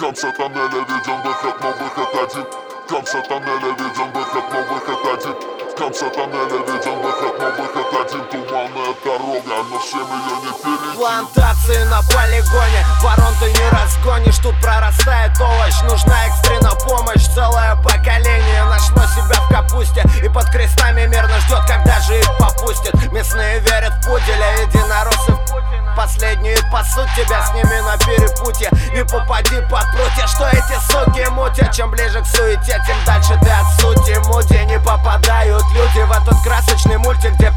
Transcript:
конце тоннеля виден выход, но выход один. В конце тоннеля виден выход, но выход один. В конце тоннеля виден выход, но выход один. Туманная дорога, но всем ее не перейти. Плантации на полигоне, ворон ты не разгонишь. Тут прорастает овощ, нужна экстренная помощь. Целое поколение нашло себя в капусте и под крестами мирно ждет, когда же их попустят. Местные верят в пуделя, единороссы в Путина. Последние пасут тебя, с ними на перепутье. Не попади под прутья, что эти суки мутят. Чем ближе к суете, тем дальше ты от сути. Муди не попадают люди в этот красочный мультик, где